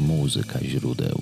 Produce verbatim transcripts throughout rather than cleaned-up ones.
Muzyka źródeł.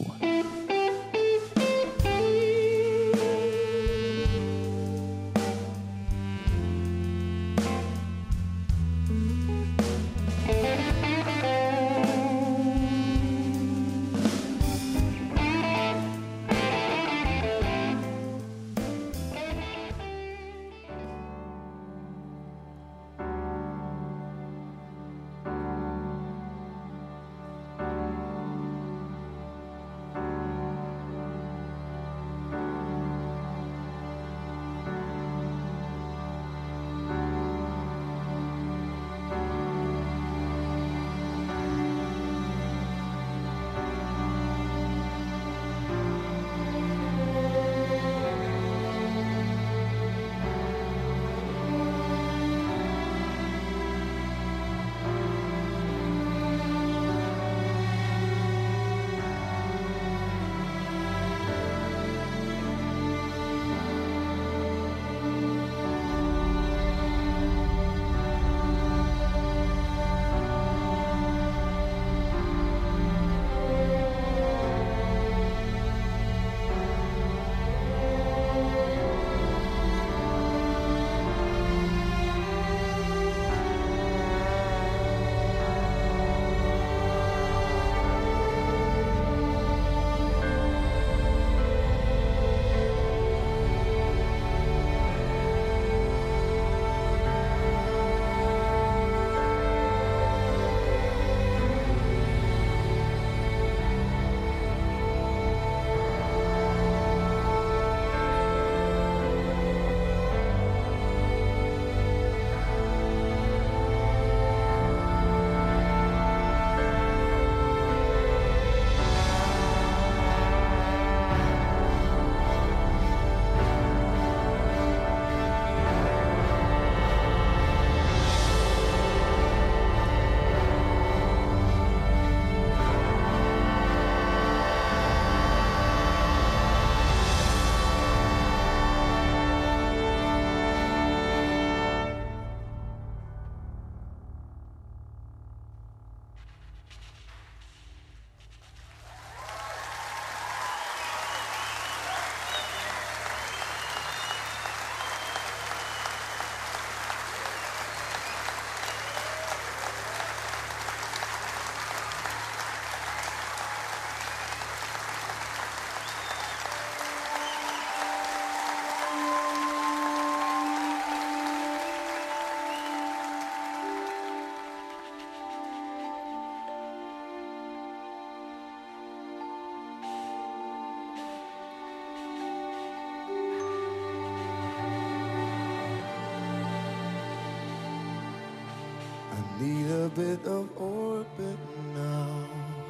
Need a bit of orbit now,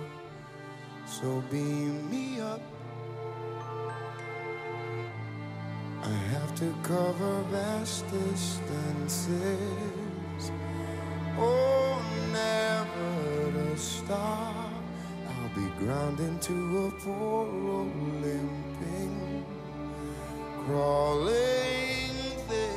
so beam me up. I have to cover vast distances, oh, never to stop. I'll be ground into a poor limping, crawling thing.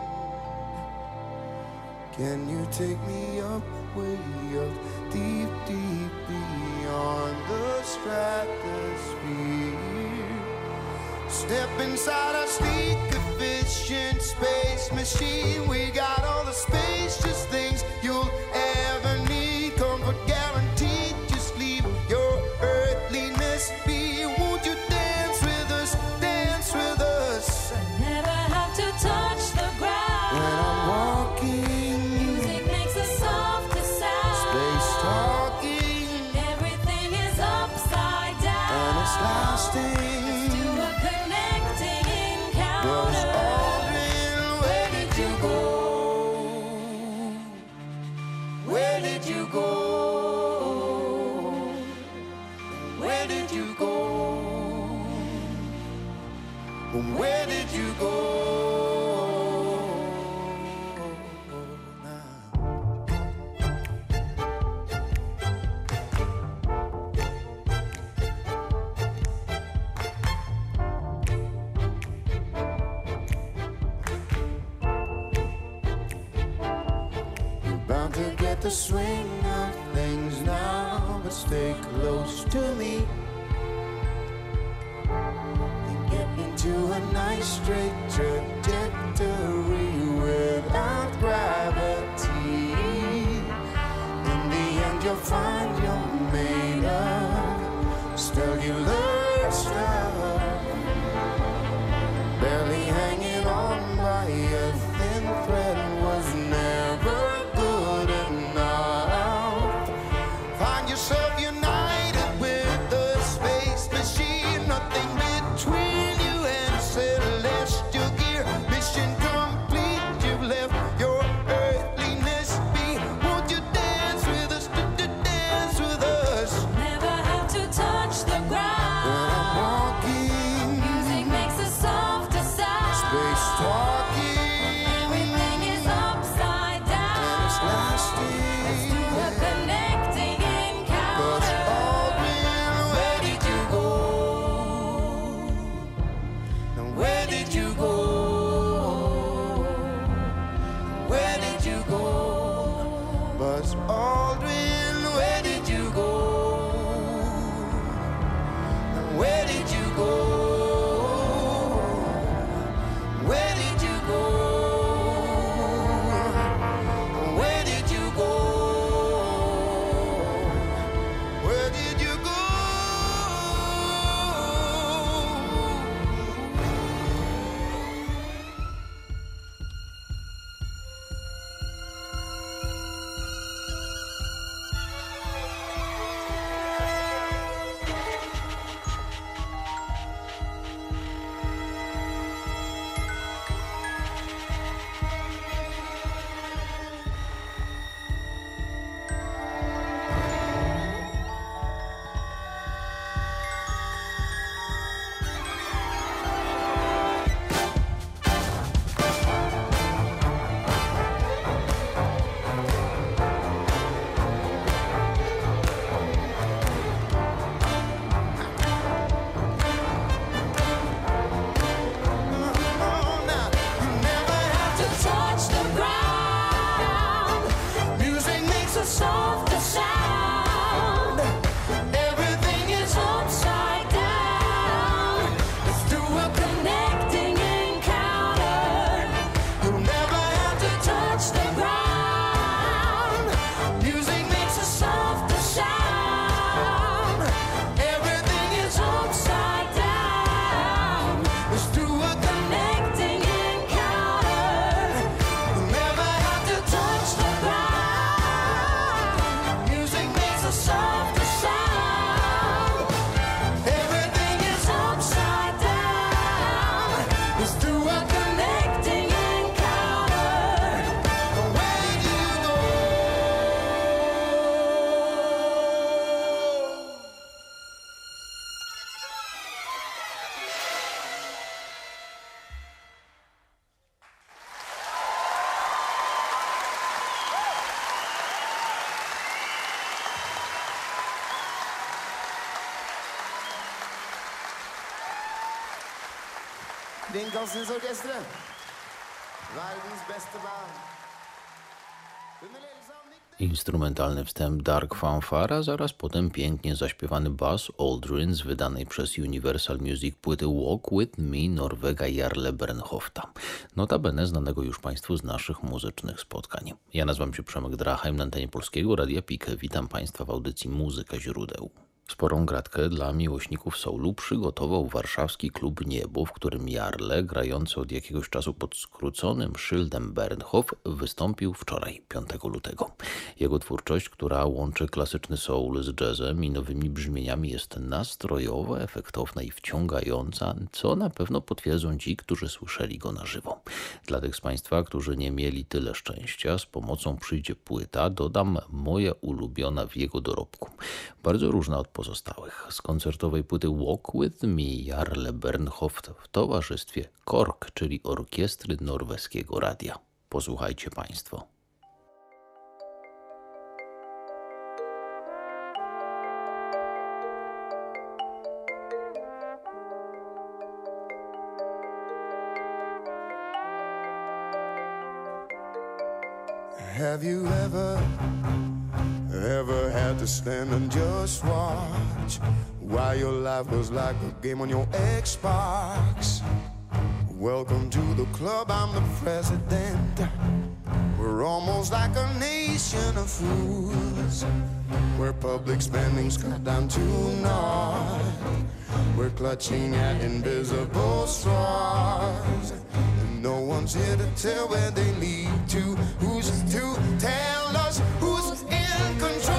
Can you take me up, way up, deep, deep beyond the stratosphere? Step inside a sleek, efficient space machine. We got all the spacious things you'll ever need. Comfort guaranteed, just leave your earthliness be. Won't you dance with us, dance with us? I never have to touch the ground when I'm walking. Where did you go now? You're bound to get the swing of things now, but stay close to me. And get into a nice straight trajectory without gravity. In the end you'll find you're made of cellular stuff, barely hanging on by a thin thread was never good enough. Find yourself united with the space machine, nothing between you and celestial gear. Mission complete, you've left your earthliness be. Won't you dance with us, dance with us? Never have to touch the ground. When I'm walking, Music makes a softer sound. space talking, Everything is upside down. and it's lasting. Let's do a connecting Cause encounter. Aldrin, where did you go? And where did you go? Where did you go? Buzz Aldrin, where did you go? And where did you go? Where did you go? Where did you go? Where did you go? Oh, now, you never have To to touch the ground. music makes A us softer sound. everything is Upside down. Let's do a Connecting encounter. You never have To to touch the ground. music makes us Softer sound. everything is Upside down. Let's do a Connecting encounter. You never have to Touch the ground. music makes us Softer sound. everything is Upside down. Let's do a Connecting encounter. Where did you go? Denk als in orkesteren. Waardens beste baan. Instrumentalny wstęp Dark Fanfare, a zaraz potem pięknie zaśpiewany Buzz Aldrin z wydanej przez Universal Music płyty Walk With Me Norwega Jarle Bernhofta, notabene znanego już Państwu z naszych muzycznych spotkań. Ja nazywam się Przemek Drachheim, na antenie Polskiego Radia Pikę. Witam Państwa w audycji Muzyka Źródeł. Sporą gratkę dla miłośników soulu przygotował warszawski klub Niebo, w którym Jarle, grający od jakiegoś czasu pod skróconym szyldem Bernhof, wystąpił wczoraj, piątego lutego. Jego twórczość, która łączy klasyczny soul z jazzem i nowymi brzmieniami, jest nastrojowa, efektowna i wciągająca, co na pewno potwierdzą ci, którzy słyszeli go na żywo. Dla tych z Państwa, którzy nie mieli tyle szczęścia, z pomocą przyjdzie płyta, dodam moja ulubiona w jego dorobku. Bardzo różna od pozostałych. Z koncertowej płyty Walk With Me Jarle Bernhoft w towarzystwie KORK, czyli Orkiestry Norweskiego Radia. Posłuchajcie Państwo. Have you ever Ever had to stand and just watch while your life was like a game on your Xbox? Welcome to the club, I'm the president. We're almost like a nation of fools, where public spending's cut down to naught. We're clutching at invisible straws, and no one's here to tell where they lead to. Who's to tell us who's in control?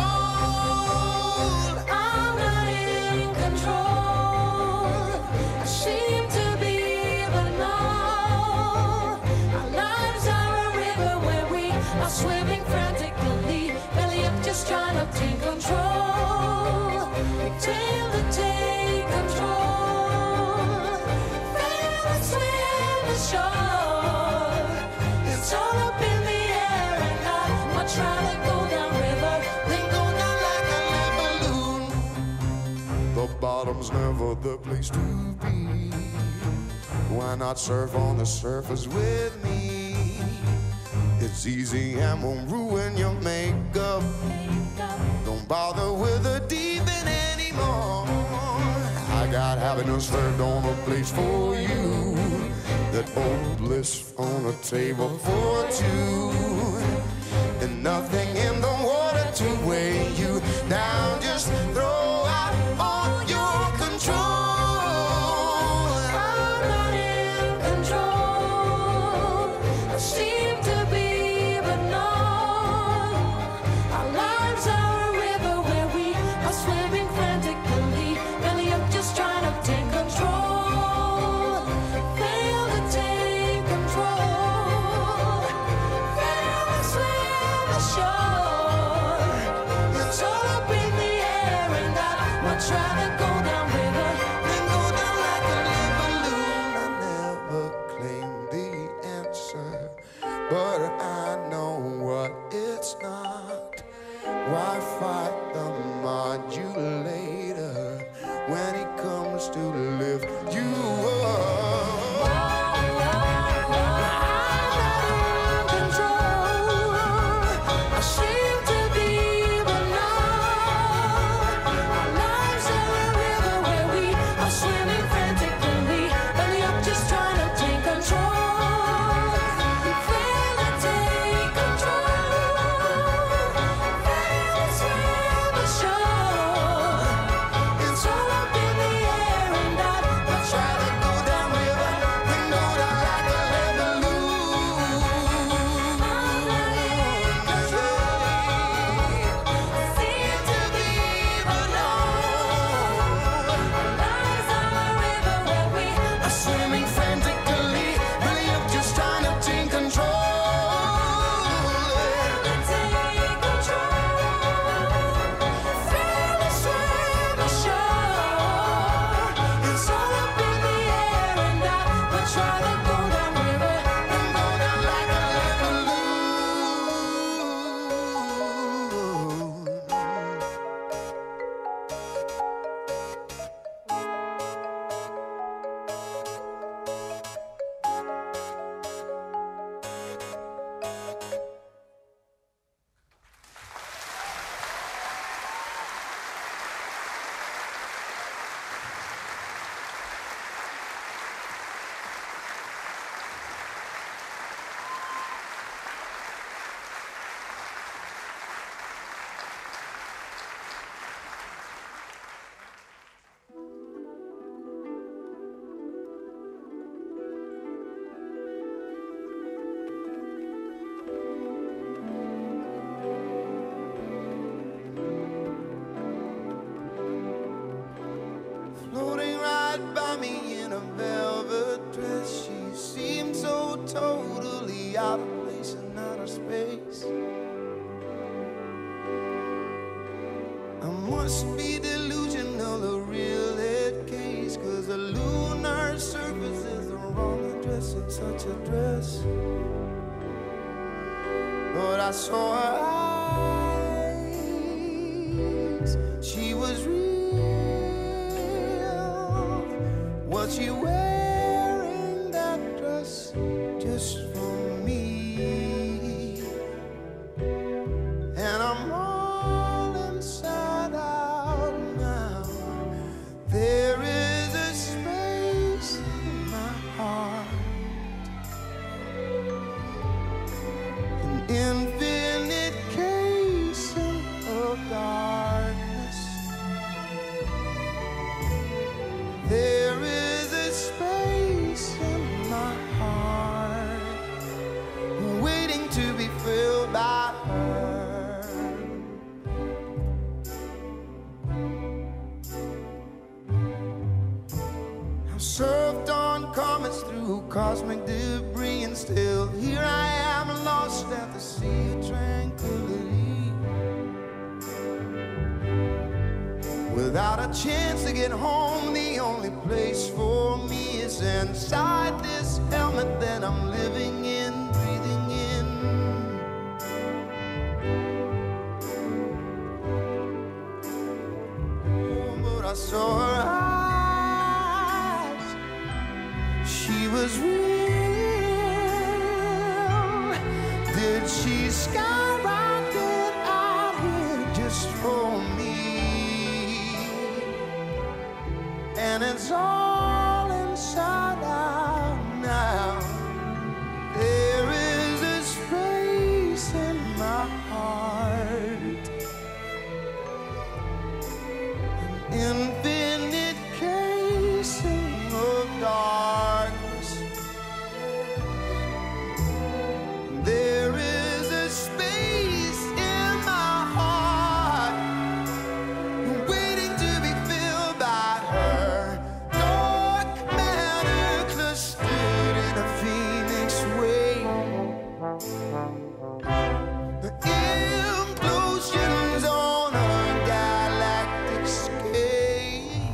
I'm not in control. I seem to be, but no. Our lives are a river where we are swimming frantically, belly up, just trying to take control. Tail to take control. Fail to swim ashore. It's all up in the air, and I much rather go down river than go down like a lead balloon. The bottom's never the place to be. Why not surf on the surface with me? It's easy and won't ruin your makeup. Don't bother with the deep end anymore. I got happiness served on a place for you. That old bliss on a table for two. And nothing in the water to weigh you down. Just throw out all your control. I'm not in control. I seem to be, but no. Our lives are a river where we are swimming frantically, belly up, just trying to take control. Fail to take control. Fail to swim ashore. It's all up in the air, and I'd much rather go down river than go down like a lead balloon. I never claimed the answer, but I know what it's not. Why fight the modulator when he comes to lift you up? It's all up in the air, and I'd much rather go down river than go down like a lead balloon. I'm not in control. I seem to be, but no. Our lives are a river where we are swimming frantically, belly up, just trying to take control. Take control. Fail to swim ashore. It's all up in the air, and I would try to go down river and go down like a lead balloon. Floating right by me in a velvet dress, she seemed so totally out of place in outer space. I must be delusional, a real head case, 'cause the lunar surface is the wrong address in such a dress. But I saw her eyes, she was real. Was she wearing that dress just for me? And I'm all Without a chance to get home, the only place for me is inside this helmet that I'm living in, breathing in. Oh, but I saw her eyes, she was real. Did she skyrocket out here just for me? And it's all inside out now. There is a space in my heart, an infinite casing of darkness. There is a space in my heart waiting to be filled by her. Dark matter clustered in a phoenix wave. The implosions on a galactic scale.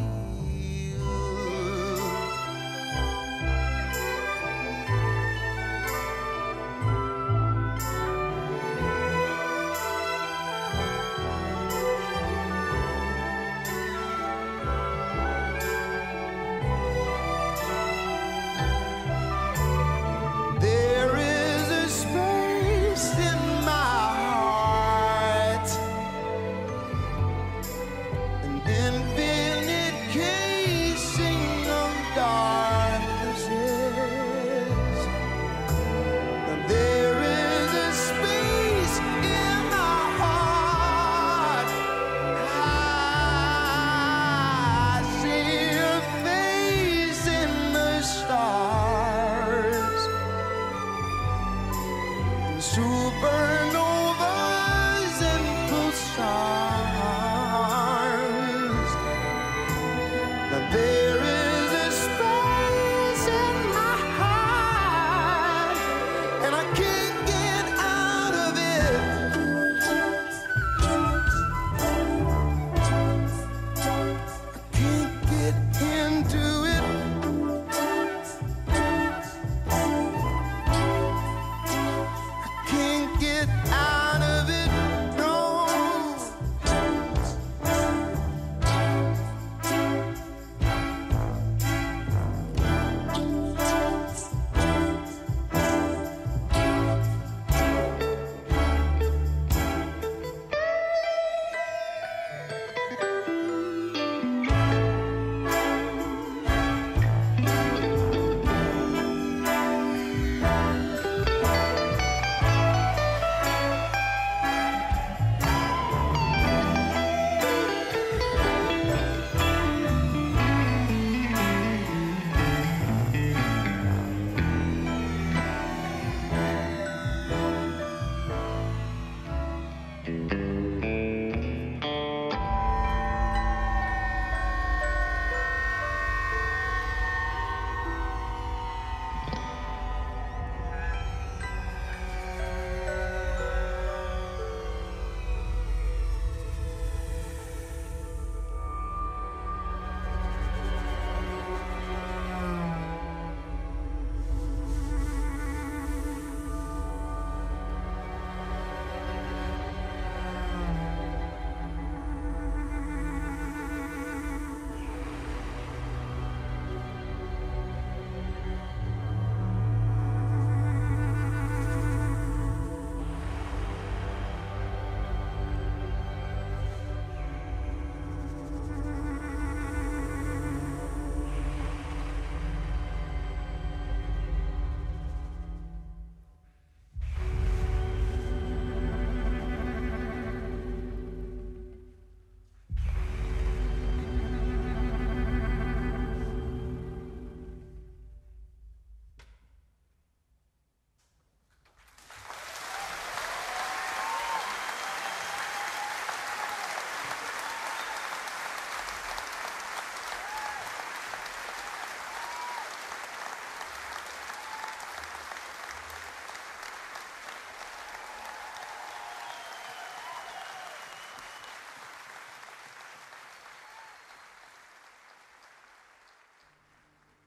There is a space in my heart, an infinite casing of darkness. Yes. There is a space in my heart. I see a face in the stars, supernovas and pulsars. Now there is a space in my heart, and I can't get out of it. I can't get into it. I can't get out.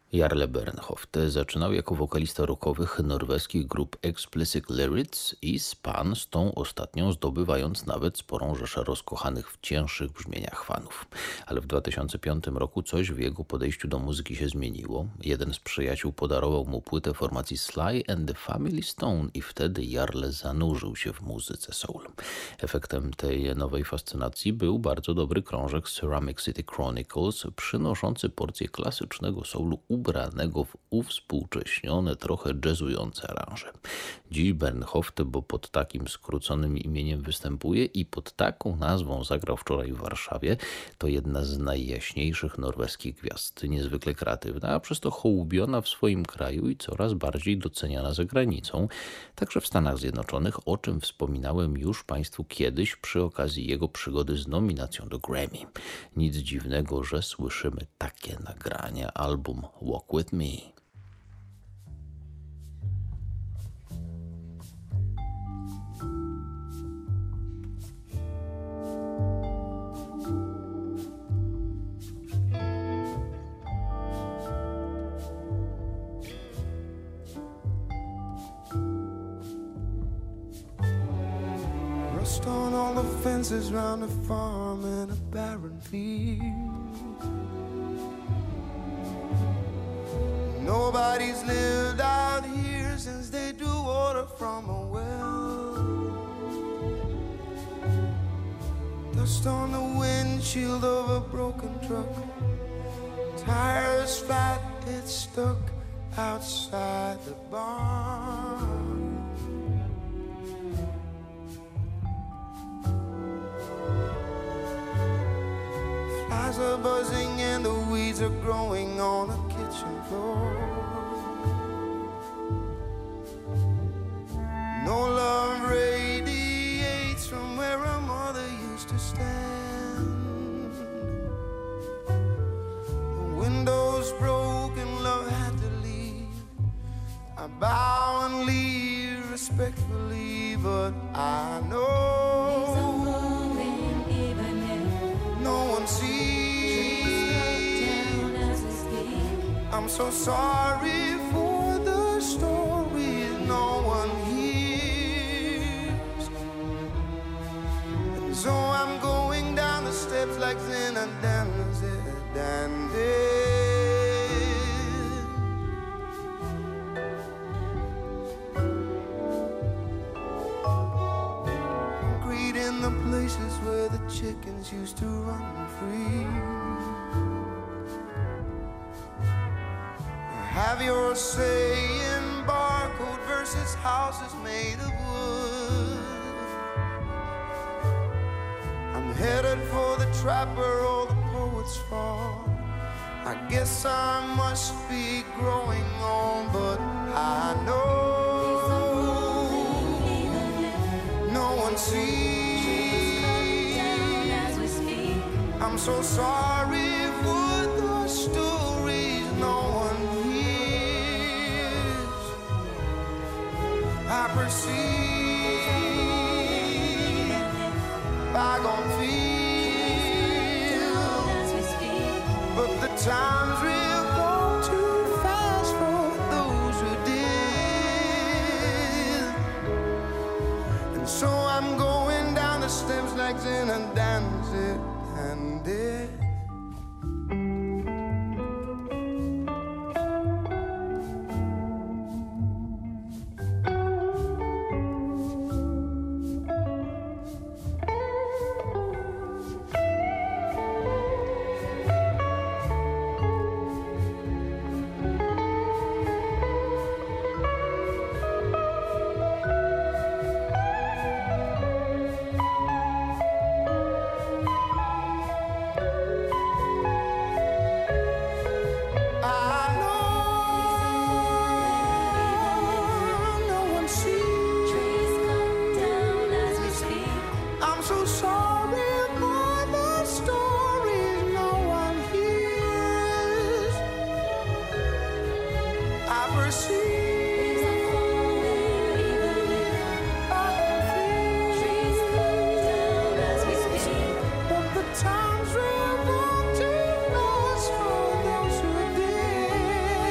Jarle Bernhoft zaczynał jako wokalista rockowych norweskich grup Explicit Lyrics i Span, z tą ostatnią zdobywając nawet sporą rzeszę rozkochanych w cięższych brzmieniach fanów. Ale w dwa tysiące piątym roku coś w jego podejściu do muzyki się zmieniło. Jeden z przyjaciół podarował mu płytę formacji Sly and the Family Stone i wtedy Jarle zanurzył się w muzyce soul. Efektem tej nowej fascynacji był bardzo dobry krążek Ceramic City Chronicles, przynoszący porcję klasycznego soulu ubranego w uwspółcześnione, trochę jazzujące aranże. Dziś Bernhoft, bo pod takim skróconym imieniem występuje i pod taką nazwą zagrał wczoraj w Warszawie, to jedna z najjaśniejszych norweskich gwiazd, niezwykle kreatywna, a przez to hołubiona w swoim kraju i coraz bardziej doceniana za granicą, także w Stanach Zjednoczonych, o czym wspominałem już Państwu kiedyś przy okazji jego przygody z nominacją do Grammy. Nic dziwnego, że słyszymy takie nagrania, album Walk With Me. Rust on all the fences round the farm in a barren field. Nobody's lived out here since they drew water from a well. Dust on the windshield of a broken truck. Tires flat, it's stuck outside the barn. Flies are buzzing and the weeds are growing on the kitchen floor. No love radiates from where a mother used to stand. The window's broken, love had to leave. I bow and leave respectfully, but I know no one sees. I'm so sorry for the stories no one hears. And so I'm going down the steps like Zinedine Zidane did. I'm greeting the places where the chickens used to run free. Have your say in barcode versus houses made of wood. I'm headed for the trap where all the poets fall. I guess I must be growing on, but I know no one sees. I'm so sorry for the stories no one hears. I perceive bygone fields, but the times will go too fast for those who did. And so I'm going down the steps like Zinedine Zidane did. Times will go too fast for those who did.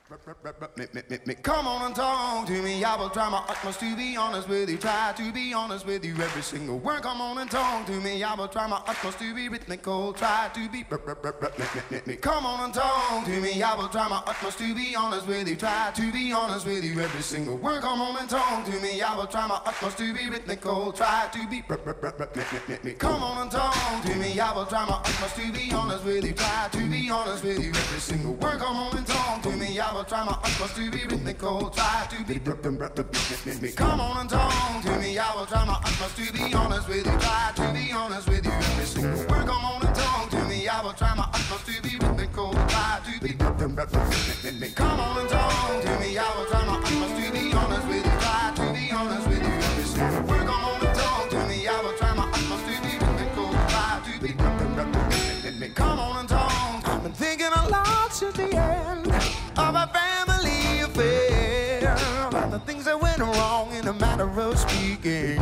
Come on and talk to me. I will try my utmost to be honest with you. Try to be honest with you every single word. Come on and talk to me. I will try my utmost to be rhythmical. Try to be. Come on and talk to me. I will try my utmost to be honest with you. Try to be honest with you every single word. Come on and talk to me. I will try my utmost to be rhythmical. Try to be. Come on and talk to me. I will try my utmost to be honest with you. Try to be honest with you every single word. Come on and talk to me. I will try my utmost to be rhythmical. Try to be. Come on and talk to me. I will try my utmost to be honest with you. Try to be honest with you every single word. Come on and talk to me. I will try my utmost to be rhythmical. Try to be. Come on and talk to me. I will try my utmost to be honest with you. Try to be honest with you every single word. Come on and talk to me. I will try my utmost to be rhythmical. Try to be. Come on and talk. I've been thinking a lot since the end of a family affair, about the things that went wrong in a matter of speaking.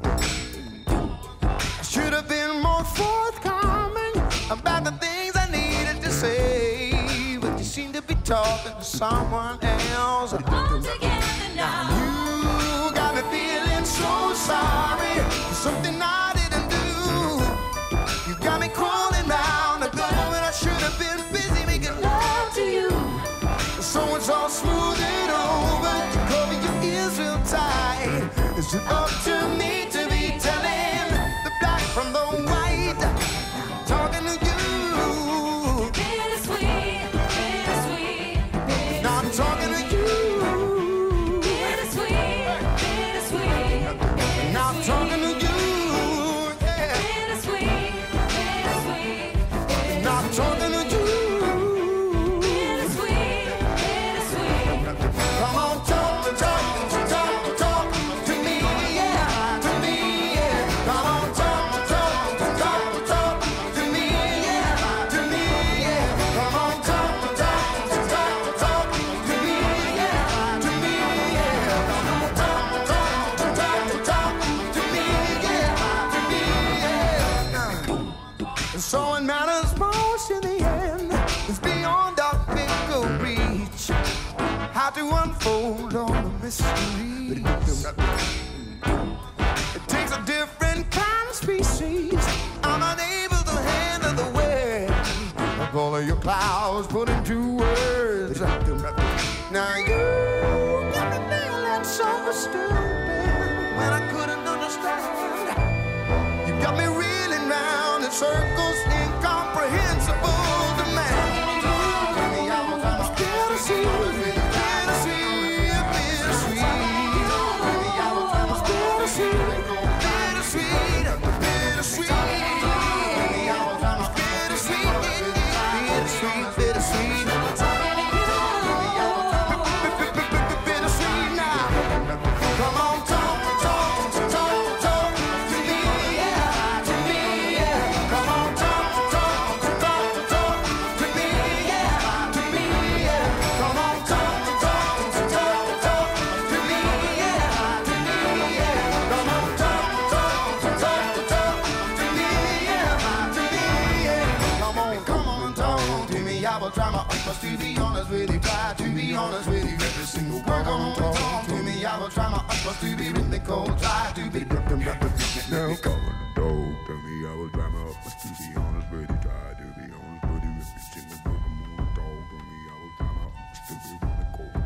I should have been more forthcoming about the things I needed to say, but you seem to be talking to someone else. All together now. You got me feeling so sorry for something I didn't do. You got me crawling round the globe, and I should have been busy making love to you. So it's all smooth it over. To cover your ears real tight. Is it up to me to be telling the black from the white? Talking to you. Bittersweet, bittersweet, bittersweet. Now I'm talking to you. Bittersweet, bittersweet, Now I'm talking to you. Yeah. bittersweet, bittersweet, bittersweet. Now I'm talking to you. Bittersweet, bittersweet. Come on, talk, talk, talk, talk to me, yeah, to me, yeah. Come on, talk, talk, talk, talk to me, yeah, to me, yeah. Come on, talk, talk, talk, talk to me, yeah, to me, yeah. Come on, talk, talk, talk, talk to me, yeah, to me, yeah. And so it matters most in the end. It's beyond our physical reach. How to unfold all the mysteries. It takes a different kind of species. I'm unable to handle the weight of all of your clouds put into words. Now you got me feeling so stupid when I couldn't understand. You got me reeling round in circles, incomprehensible to man. Bittersweet, bittersweet, bittersweet. Bittersweet, bittersweet, bittersweet, bittersweet, bittersweet now. Come on, talk, talk, talk, talk to me, yeah, to me, yeah. Come on, talk, talk, talk, talk to me, yeah, to me, yeah. Come on, talk, talk, talk, talk to me, yeah, to me, yeah. Come on, talk, talk, talk, talk to me, yeah, to me, yeah. Come on, come on and talk to me. I will try my utmost to be honest with you. Try to be honest with you. Every single word. Come on and talk to me. I will try my utmost to be rhythmical. Try to be. Now come on, dog. Tell me I was driving up to be honest with you. Try to be honest with you. If it's in the book, come on, dog. Tell me I was driving up to be really cold.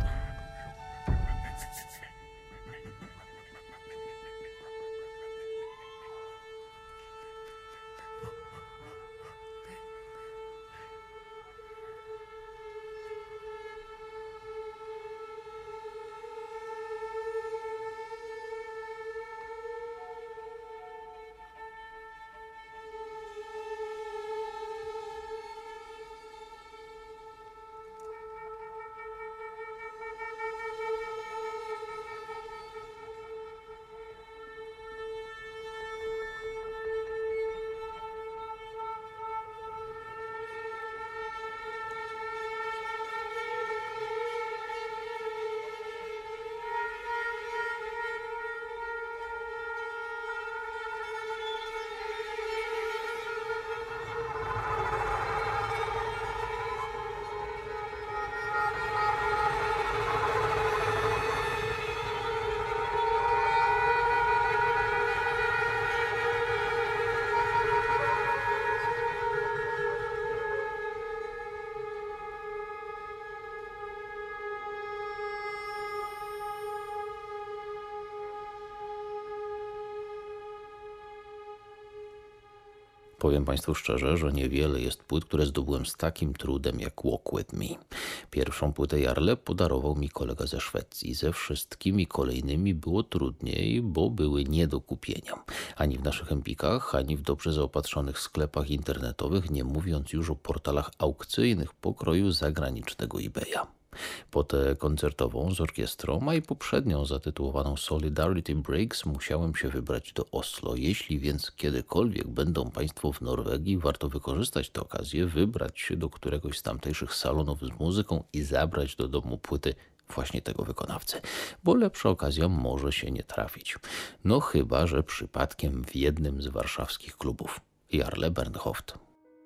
Powiem Państwu szczerze, że niewiele jest płyt, które zdobyłem z takim trudem jak Walk With Me. Pierwszą płytę Jarle podarował mi kolega ze Szwecji. Ze wszystkimi kolejnymi było trudniej, bo były nie do kupienia. Ani w naszych empikach, ani w dobrze zaopatrzonych sklepach internetowych, nie mówiąc już o portalach aukcyjnych pokroju zagranicznego eBaya. Po tę koncertową z orkiestrą, a i poprzednią zatytułowaną Solidarity Breaks musiałem się wybrać do Oslo. Jeśli więc kiedykolwiek będą Państwo w Norwegii, warto wykorzystać tę okazję, wybrać się do któregoś z tamtejszych salonów z muzyką i zabrać do domu płyty właśnie tego wykonawcy, bo lepsza okazja może się nie trafić. No chyba, że przypadkiem w jednym z warszawskich klubów. Jarle Bernhoft.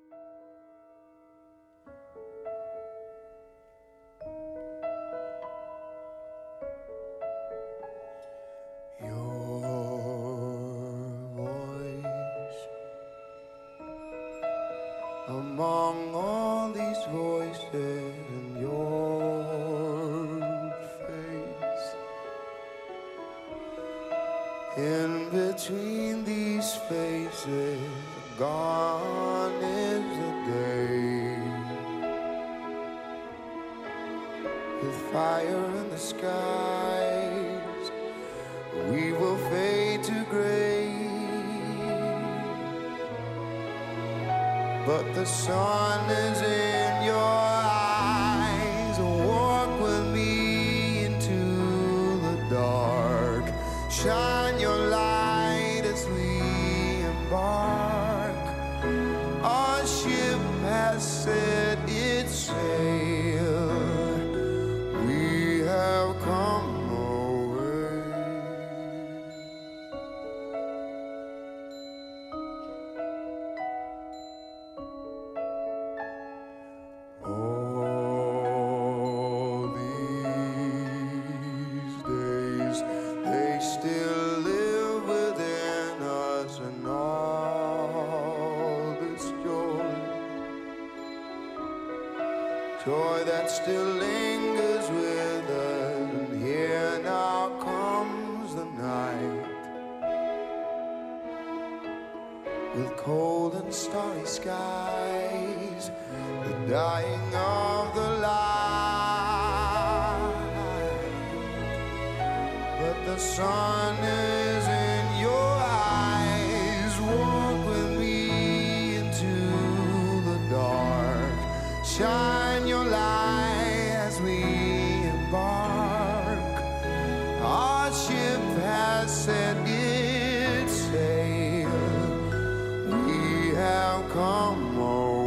Among all these voices and your face, in between these faces, gone is the day, with fire in the skies, we will fade to gray. But the sun is in your eyes. Walk with me into the dark. Shine your light as we embark. Our ship has set its sail. We have come away. All these days, they still live within us, and all this joy, joy that still lingers with us. And here now comes the night, with cold and starry skies, the dying of the light. But the sun is in your eyes. Walk with me into the dark. Shine your light as we embark. Our ship has set its sail. We have come away.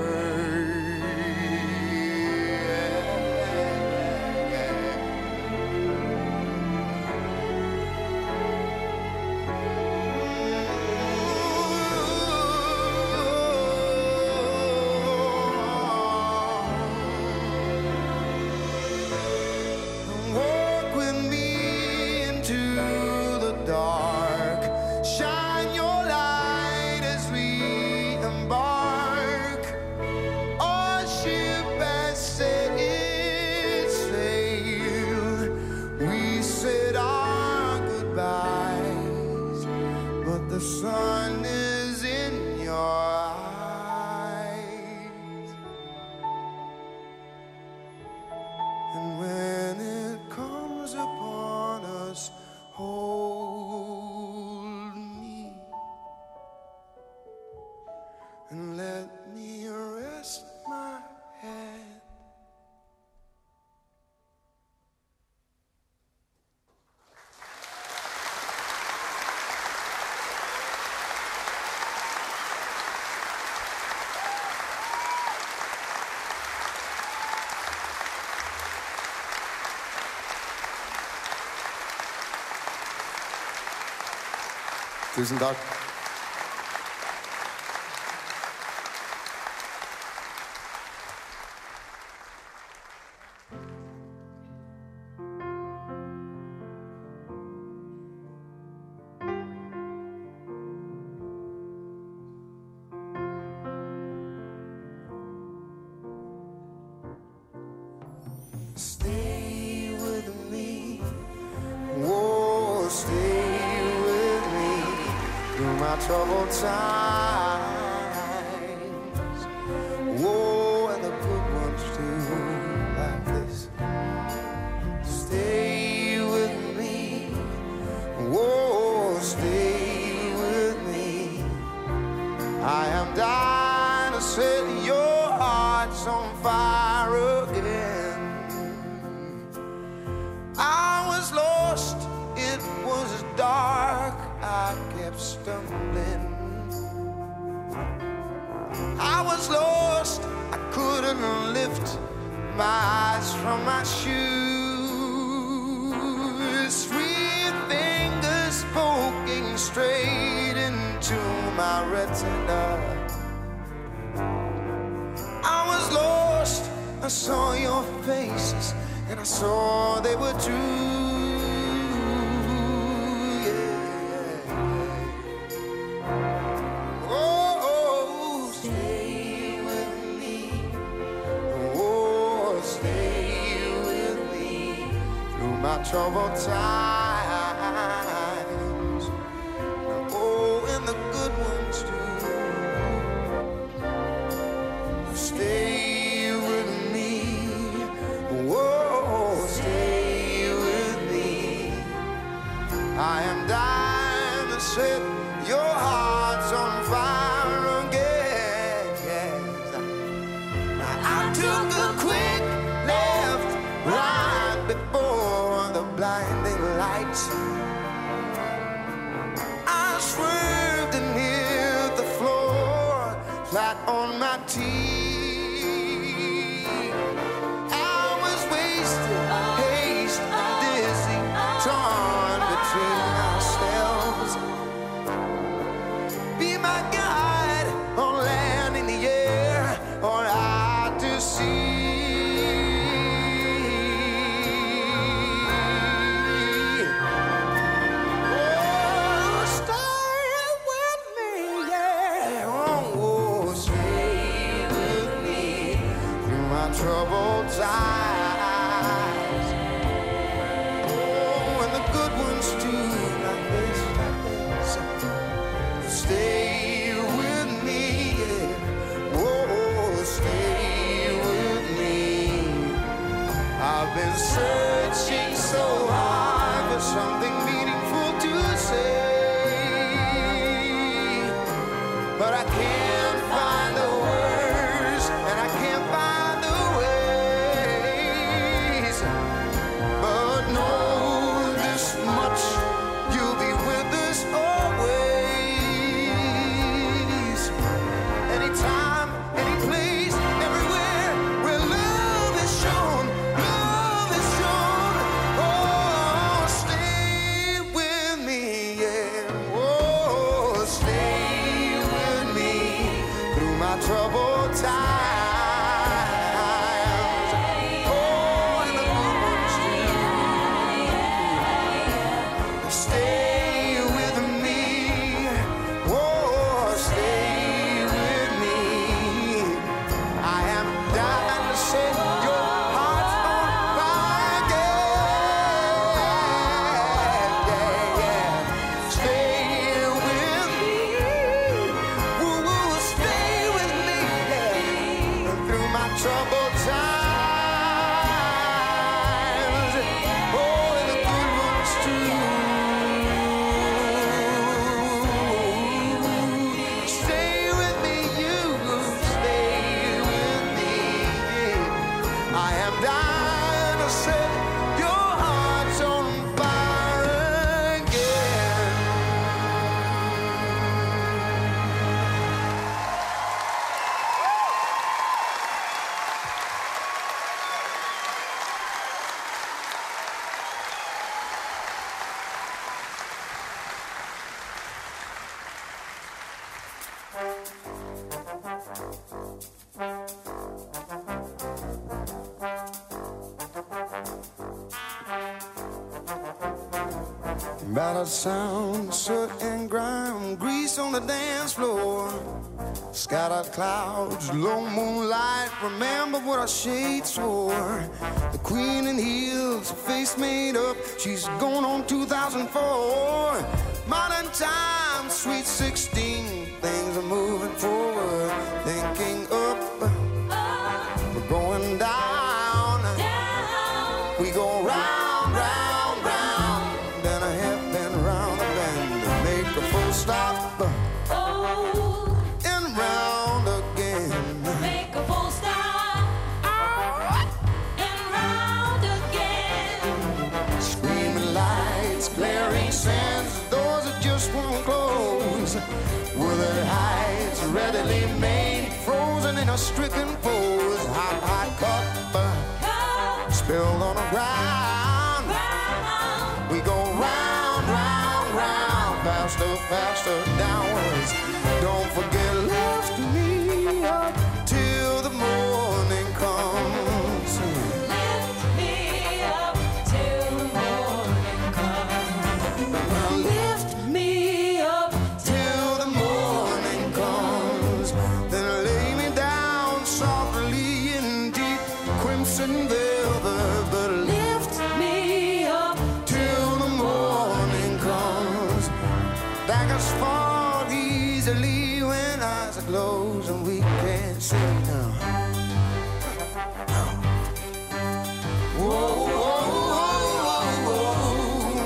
Walk with me into the dark. Shine your light as we embark. Our ship has set its sail. We said our goodbyes, but the sun is in your eyes. And when it comes upon us, hold me and let me rest my head. Tusen takk. Stay with me. Whoa, stay with me through my troubled time. heart's on fire again. I was lost, it was dark, I kept stumbling. I was lost, I couldn't lift my eyes from my shoes. Three fingers poking straight into my retina. I was lost, I saw your faces, and I saw they were true. Troubled times, oh, and the good ones too. Stay with me, whoa, stay with me. I am dying to set your hearts on fire again. Now, I took a quick left right before the blinding lights. I swerved and hit the floor, flat on my teeth. I was wasted, haste, dizzy, torn between ourselves. Be my guide on land in the air, or out to sea. Troubled times, oh, and the good ones too, like this, like this. Stay with me, yeah. Oh, stay with me. I've been searching so hard for something meaningful to say, but I can't find the words, and I can't find troubled times, oh, and the good ones too. Stay with me, oh, stay with me. I am dying to set your heart on fire again, yeah, yeah. Stay with me, ooh, stay with me, yeah. Through my troubled times, oh, and the good ones too. Stay with me, you, stay with me. I am dying to set your hearts on fire again. Battered sound, soot and grime, grease on the dance floor. Scattered clouds, low moonlight, remember what our shades swore. The queen in heels, face made up, she's going on two thousand four. Modern times, sweet sixteen, things are moving forward. Thinking up, we're going down. We go round, round, round, then a half bend round the bend to make a full stop. Oh, And round again. make a full stop. hot, hot cup uh, spilled on the ground. We go round, round, round, faster, faster, downwards. Don't forget, lift me up till the morning comes. Lift me up till the morning comes. Now lift Me up till the morning comes. Then lay me down softly in deep crimson velvet. But lift me up till the morning comes. Daggers fall easily when eyes are closed and we can't see now. Whoa, whoa, whoa, whoa,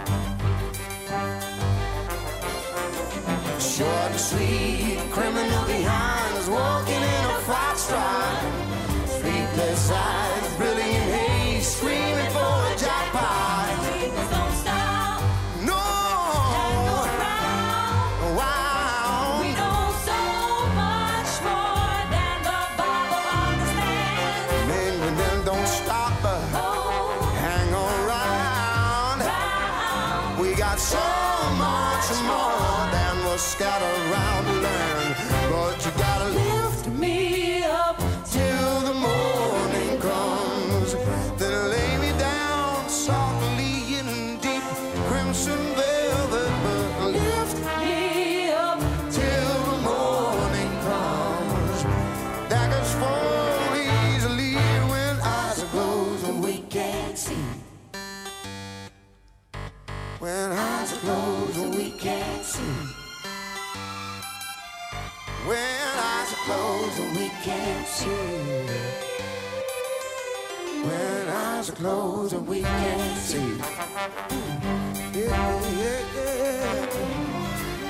whoa. Short and sweet, criminal behinds walking in a foxtrot. Sleepless eyes, brilliant haze, screaming for a jackpot. Please don't stop. No, Look around. wow. We know so much more than the Bible understands. Men and them don't stop, uh, Oh, hang around. round. We got so much more than we'll scatter around to learn. But you gotta lift Me up till the morning comes. Then lay me down softly in deep crimson velvet. But lift me up till the morning comes. Daggers fall easily when eyes are closed and we can't see. When eyes are closed and we can't see. When eyes are closed and we can't see. When eyes are closed and we can't see. Yeah, yeah, yeah.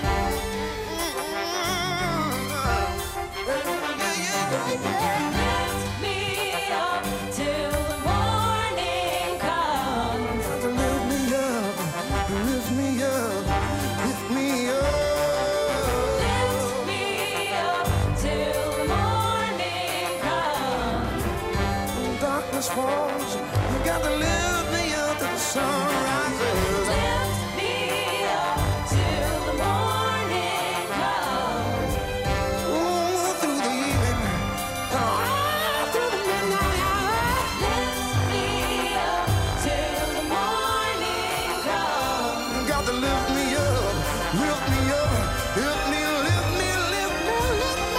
Lift me up till the morning comes. Lift me up, lift me up, lift me up. Lift me up till the morning comes. When darkness falls, you got to lift me up till the sun rises. Lift me up till the morning comes. Ooh, through the evening, ah, through the midnight hour. Lift me up till the morning comes. You got to lift me up, lift me up, lift me, lift me, lift me, lift me.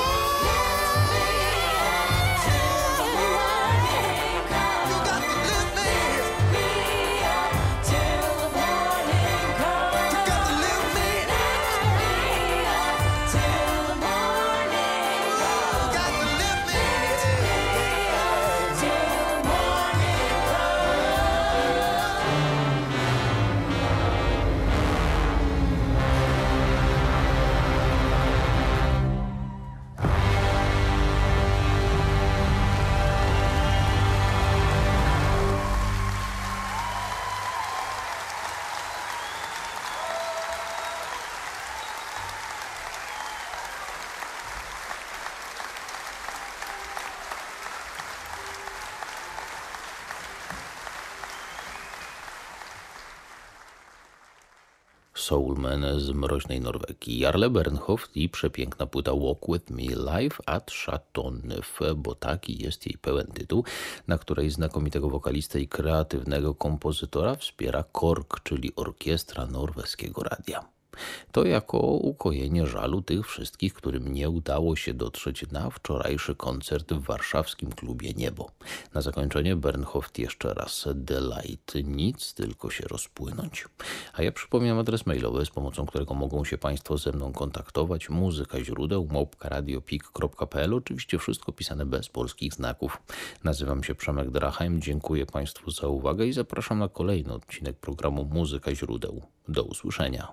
Till the morning comes. You got to lift me. Me up till the morning comes. You got to lift me. Me up till the morning You comes. got to lift me. Till the morning Soulman z mroźnej Norwegii, Jarle Bernhoft i przepiękna płyta Walk With Me Live at Chateau Neuf, bo taki jest jej pełen tytuł, na której znakomitego wokalistę i kreatywnego kompozytora wspiera KORK, czyli Orkiestra Norweskiego Radia. To jako ukojenie żalu tych wszystkich, którym nie udało się dotrzeć na wczorajszy koncert w warszawskim klubie Niebo. Na zakończenie Bernhoft jeszcze raz Delight, nic, tylko się rozpłynąć. A ja przypominam adres mailowy, z pomocą którego mogą się Państwo ze mną kontaktować. Muzyka źródeł małpka radiopik kropka p l. Oczywiście wszystko pisane bez polskich znaków. Nazywam się Przemek Drachem, dziękuję Państwu za uwagę i zapraszam na kolejny odcinek programu Muzyka źródeł. Do usłyszenia.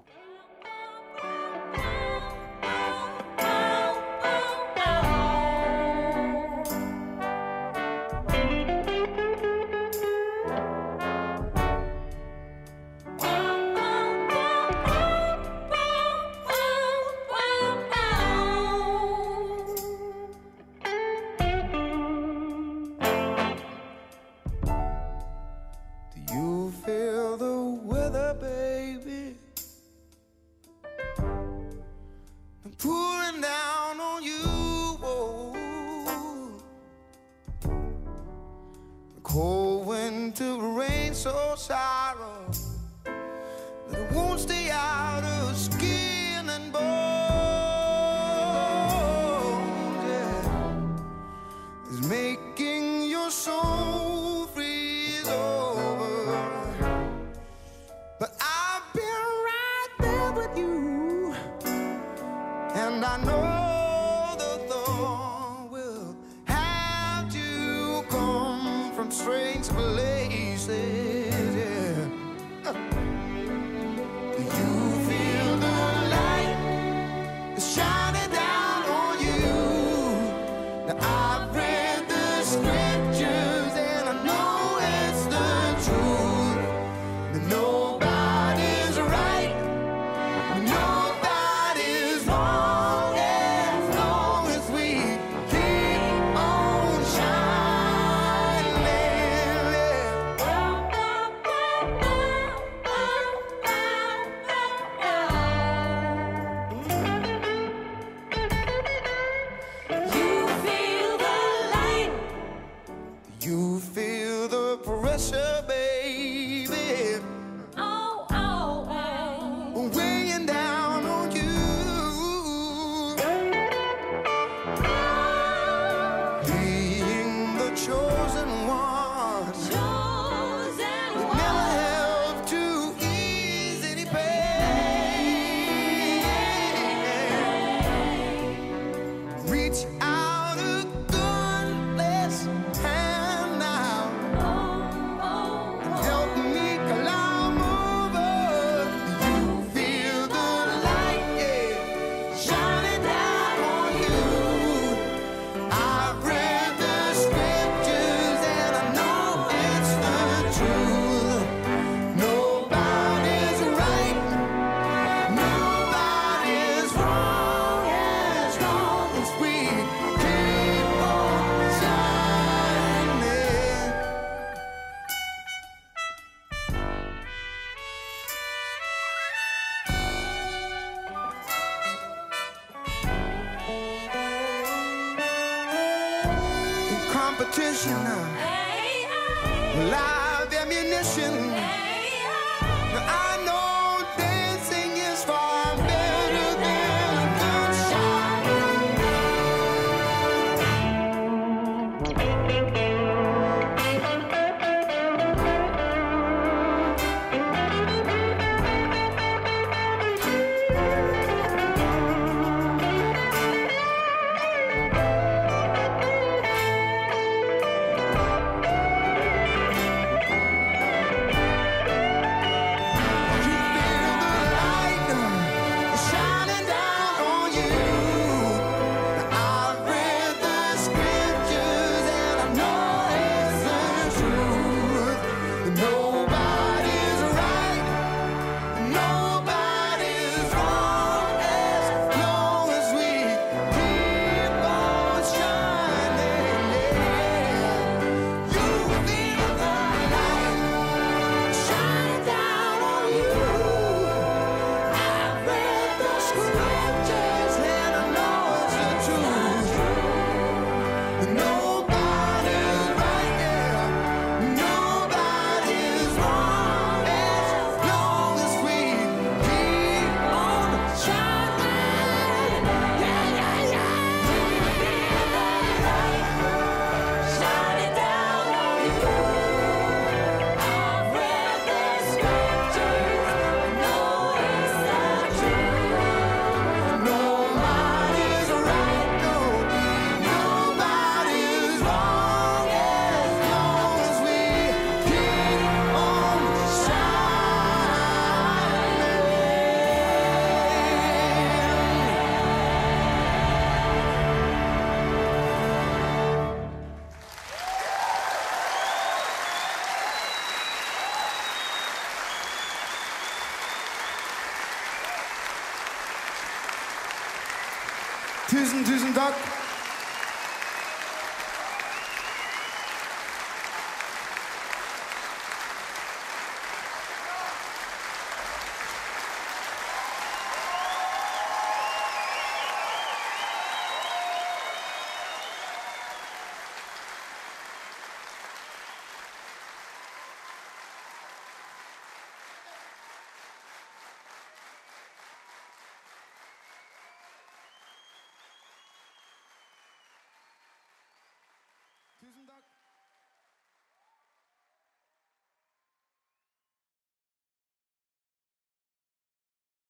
cold winter rain so sorrow that it won't stay out of skin and bones. Yeah. It's making your soul freeze over. But I've been right there with you, and I know the thought will have to come from strange places. Yeah. Do you feel the light shining down on you? Now I've read the scriptures and I know it's the truth. That nobody's right, nobody's wrong, as long as we keep on shining. You feel the light. You feel the pressure, baby, Oh, oh, oh. weighing down on you. Being the chosen one, Chosen it one. never helped to ease any pain. Reach out a goodness hand now. Oh, oh, Help me climb over. You feel the light, yeah, shining down on you. I've read the scriptures and I know it's the truth. Nobody's right, nobody's wrong, as long as we keep on shining. In competition now, hey, hey, live ammunition. hey, Now I know dancing is far better than a gunshot. You feel the light shining down on you. I've read the scriptures and I know it's the truth. Nobody's right, nobody's wrong, as long as we keep on shining. You feel the light shining down on you. I've read the scriptures and I know it's the truth. Nobody's right, yeah, nobody's wrong, as long as we keep on shining. Yeah, yeah, yeah. shining down on you. I've read the scriptures, I know it's the truth. Nobody's right, no, nobody's wrong, as long as we keep on shining. Tusen, tusen takk.